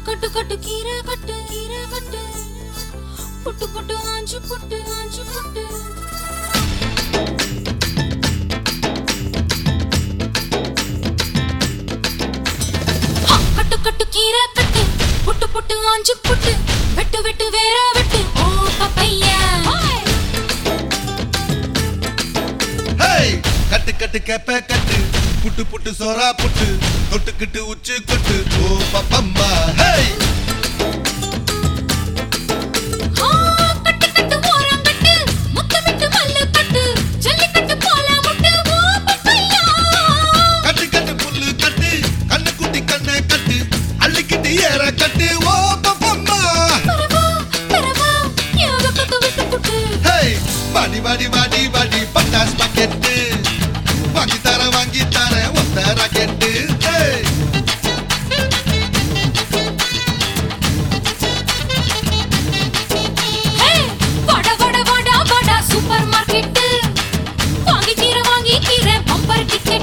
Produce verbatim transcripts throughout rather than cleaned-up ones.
கட்டு கட்டு கீரை கட்டு கீரை கட்டு புட்டு புட்டு ஆஞ்சு புட்டு ஆஞ்சு புட்டு கட்டு கட்டு கீரை கட்டு புட்டு புட்டு ஆஞ்சு புட்டு வெட்டு வெட்டு வேற வெட்டு ஓ பப்பையா ஹேய் கட்டு கட்டு கேப்ப கட்டு புட்டு புட்டு சோரா புட்டு தொட்டுக்கிட்டு உச்சி கொட்டு ஓ பப்பம்மா hey Badi badi badi badi patas paket wangi tara wangi tara wata raket hey hey vada vada vada vada supermarket wangi kira wangi kira bumper ticket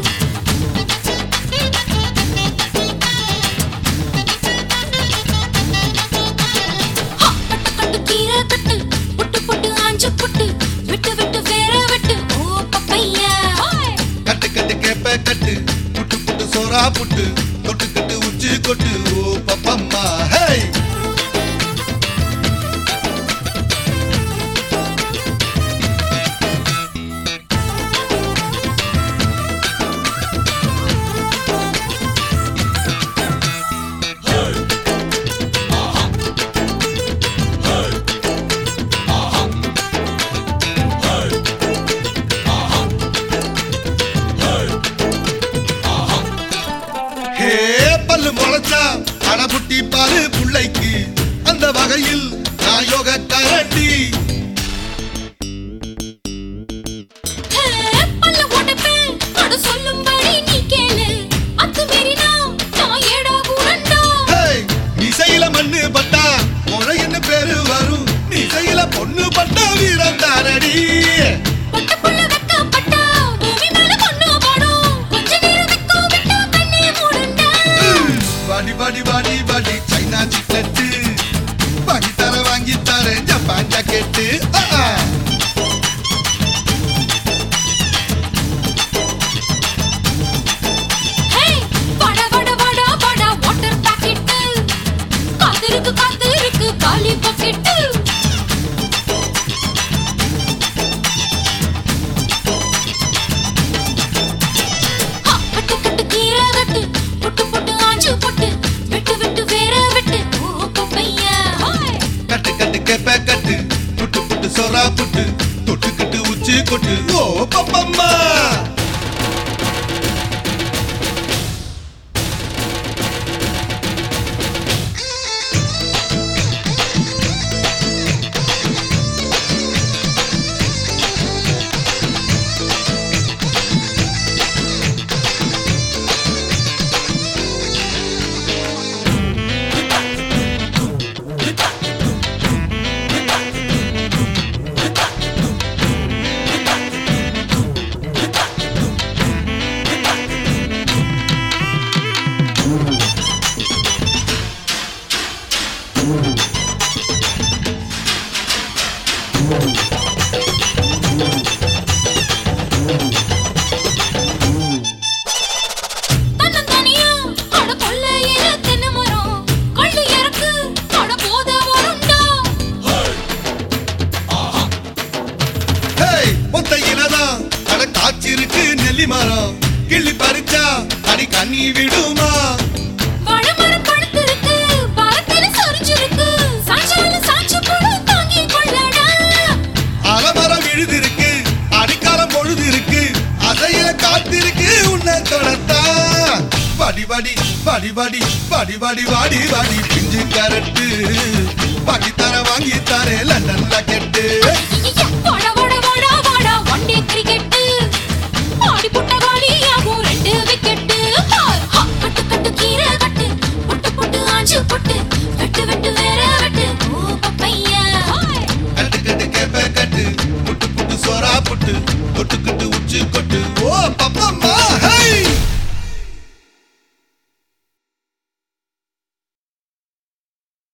ha kattu kattu kira kattu puttu puttu anju puttu vittu vittu vera vittu oh papaya kattu kattu kepa kattu puttu puttu sora puttu tottukittu uchi kottu oh papamma hey பல்லு முளைச்சா அடபுட்டி பாரு புள்ளைக்கு அந்த வகையில் நான் யோக கரண்டி பல்ல உடைப்பே அட சொல்லும்படி நீ கேளு அத்து மீறினா நான் ஏடா கூடண்டா ஹேய் மிசையில மண்ணு பட்டா முளைன்னு பேரு வரும் மிசையில பொண்ணு பட்டா வீரம் தானடி பட்ட புள்ள வெக்கப்பட்டா பூமி மேல பொண்ணு பாடும் கொஞ்ச நேரம் வெக்கோ விட்டா கண்ணே மூடுண்டா பாடி பாடி பாடி பாடி சைனா சிக்கெட்டு வாங்கி தர வாங்கி தர ஜப்பான் ஜாக்கெட்டு ஹேய் வட வட வட வட வாட்டர் பாக்கெட் காத்திருக்கு காத்திருக்கு காலி பாக்கெட் கட்டு கட்டு கீரை கட்டு புட்டு புட்டு ஆஞ்சு புட்டு வெட்டு வெட்டு வேற வெட்டு ஓ பப்பையா கட்டு கட்டு கேப்ப கட்டு புட்டு புட்டு சோரா புட்டு தொட்டுக்கிட்டு உச்சி கொட்டு ஓ பப்பம்மா தன்னந்தனியா அட கொள்ளையில தென்னை மரம் கள்ளு இறக்கு அட போத வருண்டா ஹேய் ஒத்தையிலதான் அட காய்ச்சிருக்கு நெல்லி மரம் கிள்ளி பறிச்சா அடி கண்ணி விடுமா வாழைமரம் படுத்திருக்கு பாரத்தில சொரிஞ்சிருக்கு சாஞ்சால சாஞ்சு போடு தாங்கி கொள்ளடா அலமரம் விழுதிருக்கு அடிக்காலம் பொழுது இருக்கு அதையில காத்திருக்கு உன்னை தொடத்தா படி படி படி படி படி படி வாடி வாடி பிஞ்சு கரட்டு வாங்கி தர வாங்கி தரே லண்டன்ல